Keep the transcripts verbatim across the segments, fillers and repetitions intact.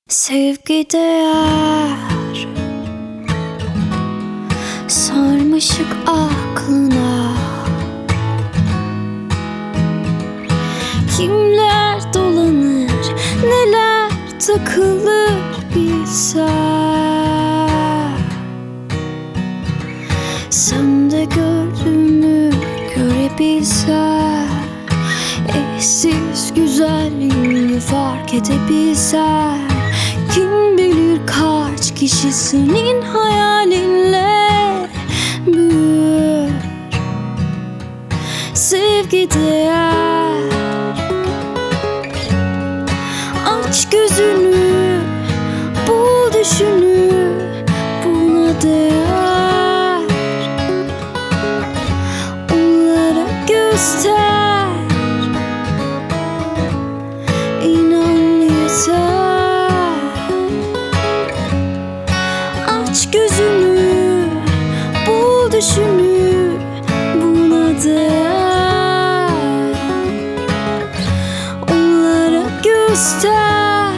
Sevgi değer, sarmaşık aklına. Kimler dolanır, neler takılır bilsen. Sen de gördüğünü görebilsen, eşsiz güzelliğini fark edebilsen. Kim bilir kaç kişi senin hayalinle büyür. Sevgi değer, aç gözünü, bul düşünü, buna değer. Onlara göster, inan yeter. Aç gözünü, bul düşünü, buna değer. Onlara göster,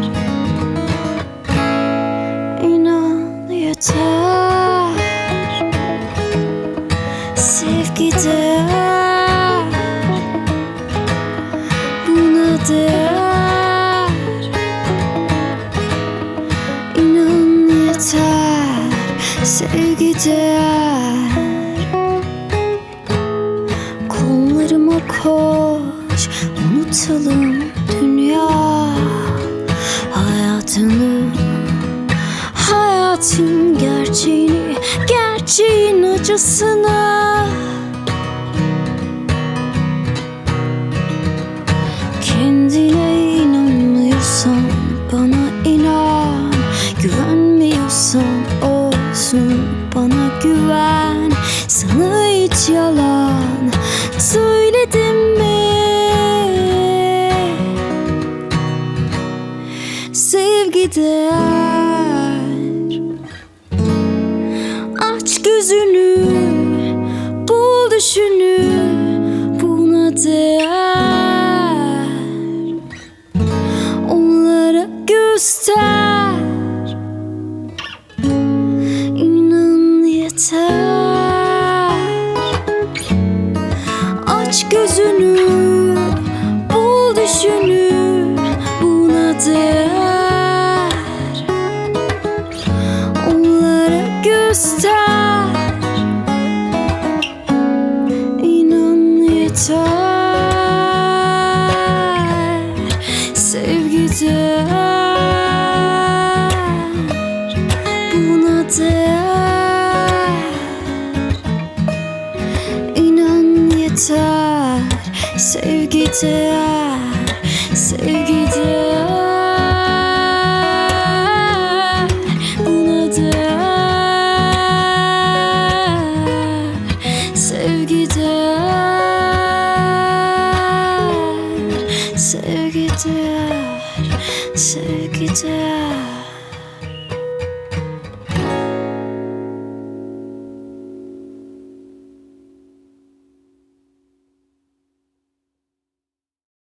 inan yeter. Sevgi değer, buna değer. İnan yeter, sevgi değer. Kollarıma koş, unutalım dünya hayatını. Hayatın gerçeğini, gerçeğin acısını. Kendine inanmıyorsan bana inan. Güvenmiyorsan olsun, bana güven. Sana hiç yalan söyledim mi? Sevgi değer, aç gözünü, bul düşünü, buna değer. Onlara göster, inan yeter. Aç gözünü, bul düşünü, buna değer. Onlara göster, inan yeter. Sevgi değer, buna değer. İnan yeter, sevgi değer, sevgi değer.